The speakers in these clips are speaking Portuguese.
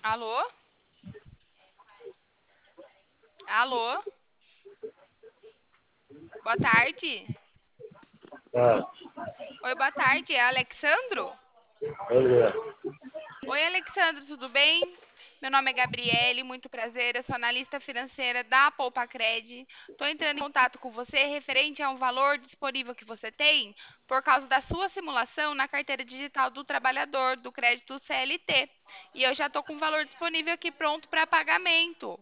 Alô? Alô? Boa tarde. Ah, Oi, boa tarde. É Alexandro? olha, Oi, Alexandro, tudo bem? Meu nome é Gabriele, muito prazer. Eu sou analista financeira da Poupacred. Estou entrando em contato com você referente a um valor disponível que você tem por causa da sua simulação na carteira digital do trabalhador do crédito CLT. E eu já estou com o valor disponível aqui pronto para pagamento.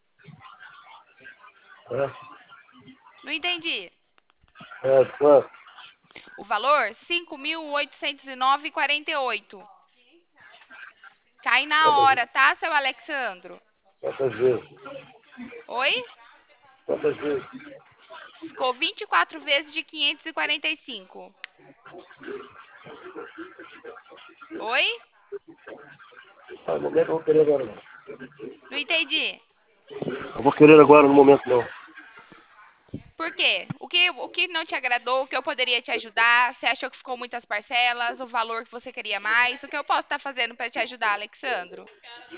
Não entendi. quanto? O valor? 5.809,48. Cai na Quantas, hora, tá, seu Alexandro? quantas vezes? Oi? Quantas vezes? Ficou 24 vezes de 545. Oi? Ah, no momento eu vou querer agora não. Não entendi. Eu vou querer agora no momento não. Por quê? O que não te agradou? O que eu poderia te ajudar? Você achou que ficou muitas parcelas? O valor que você queria mais? O que eu posso estar fazendo para te ajudar, Alexandro?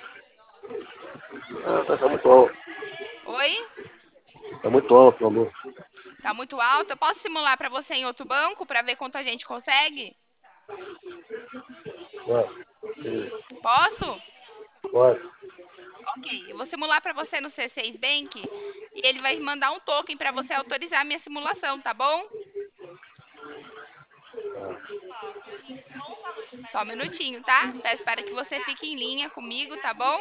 Ah, tá muito alto. Oi? Tá muito alto, meu amor. Tá muito alto? Eu posso simular para você em outro banco para ver quanto a gente consegue? Posso? Pode. Ok, eu vou simular para você no C6 Bank e ele vai mandar um token para você autorizar a minha simulação, tá bom? Só um minutinho, tá? Peço para que você fique em linha comigo, tá bom?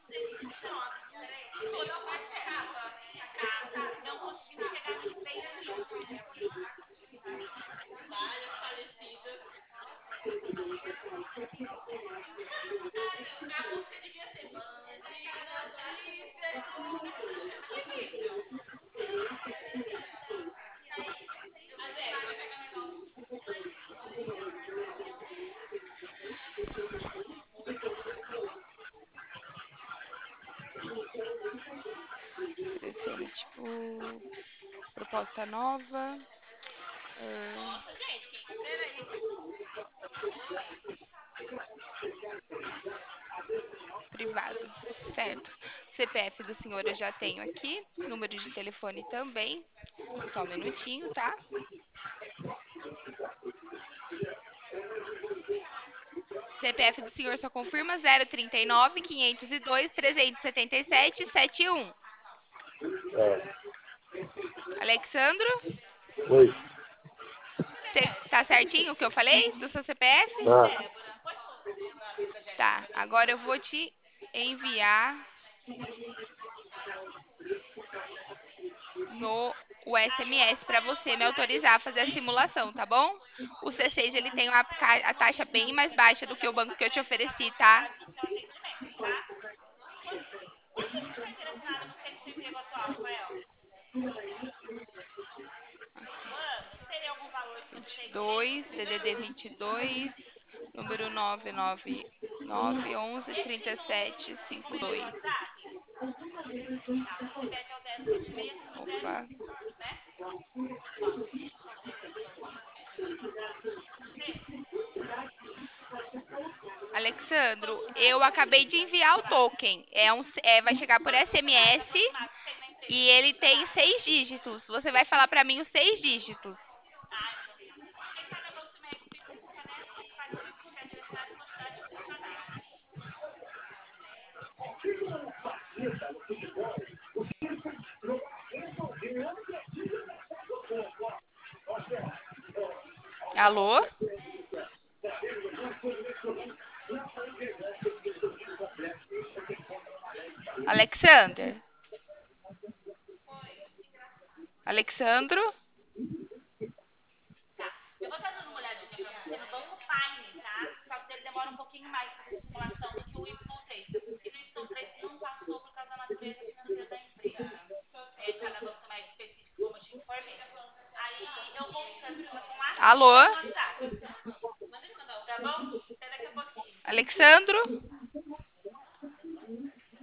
Selecione, tipo, proposta nova, privado, certo? CPF do senhor eu já tenho aqui, número de telefone também. Só um minutinho, tá? CPF do senhor só confirma 039 502 377 71. Alexandro, Oi. tá certinho o que eu falei do seu CPF? Tá. Tá, agora eu vou te enviar no o SMS para você me autorizar a fazer a simulação, tá bom? O C6 ele tem a taxa bem mais baixa do que o banco que eu te ofereci, tá? 22, DDD 22, número 999113752. Opa. Alexandro, eu acabei de enviar o token. Vai chegar por SMS e ele tem 6 dígitos. Você vai falar para mim os 6 dígitos. Alô? Alexander? Alexandro? Alô? Alexandro?